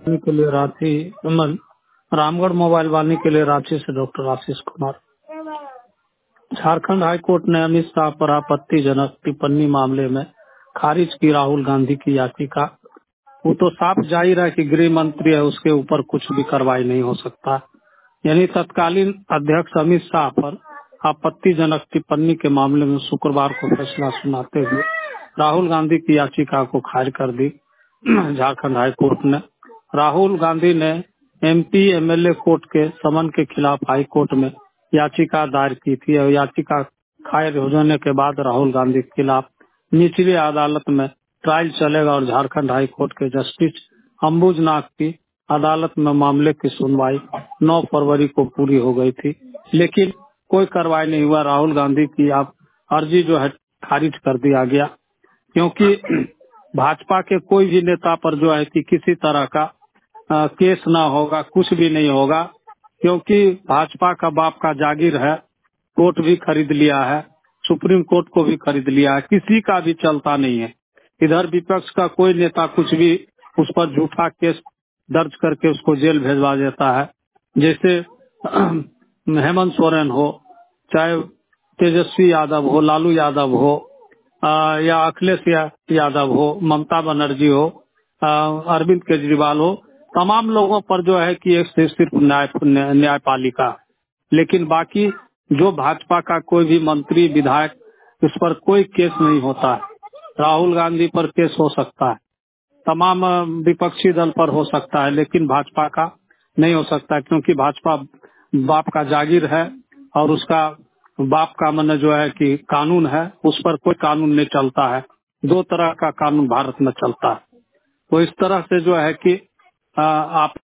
के लिए रांची रामगढ़ मोबाइल वानी के लिए रांची से doctor Ashish Kumar. Jharkhand high court ने अमित शाह पर आपत्तिजनक टिप्पणी मामले में खारिज की राहुल गांधी की याचिका। वो तो साफ जाहिर है कि गृह मंत्री है, उसके ऊपर कुछ भी कार्रवाई नहीं हो सकता। यानी तत्कालीन अध्यक्ष अमित शाह पर आपत्तिजनक टिप्पणी के मामले में शुक्रवार को फैसला सुनाते हुए राहुल गांधी की याचिका को खारिज कर दी। झारखंड हाई कोर्ट ने राहुल गांधी ने एमपी एमएलए कोर्ट के समन के खिलाफ हाई कोर्ट में याचिका दायर की थी और याचिका खारिज हो जाने के बाद राहुल गांधी के खिलाफ निचली अदालत में ट्रायल चलेगा और झारखंड हाई कोर्ट के जस्टिस अंबुजनाथ की अदालत में मामले की सुनवाई 9 फरवरी को पूरी हो गई थी, लेकिन कोई कार्रवाई नहीं हुआ। राहुल गांधी की आप अर्जी जो है खारिज कर दिया गया, क्योंकि भाजपा के कोई भी नेता पर जो है कि किसी तरह का केस ना होगा, कुछ भी नहीं होगा, क्योंकि भाजपा का बाप का जागीर है। कोर्ट भी खरीद लिया है, सुप्रीम कोर्ट को भी खरीद लिया है, किसी का भी चलता नहीं है। इधर विपक्ष का कोई नेता कुछ भी उस पर झूठा केस दर्ज करके उसको जेल भेजवा देता है। जैसे हेमंत सोरेन हो, चाहे तेजस्वी यादव हो, लालू यादव हो, या अखिलेश यादव हो, ममता बनर्जी हो, अरविंद केजरीवाल हो, तमाम लोगों पर जो है कि एक से सिर्फ न्यायपालिका। लेकिन बाकी जो भाजपा का कोई भी मंत्री विधायक, इस पर कोई केस नहीं होता है। राहुल गांधी पर केस हो सकता है, तमाम विपक्षी दल पर हो सकता है, लेकिन भाजपा का नहीं हो सकता, क्योंकि भाजपा बाप का जागीर है और उसका बाप का मन जो है कि कानून है, उस पर कोई कानून नहीं चलता है। 2 तरह का कानून भारत में चलता है। तो इस तरह से जो है कि आप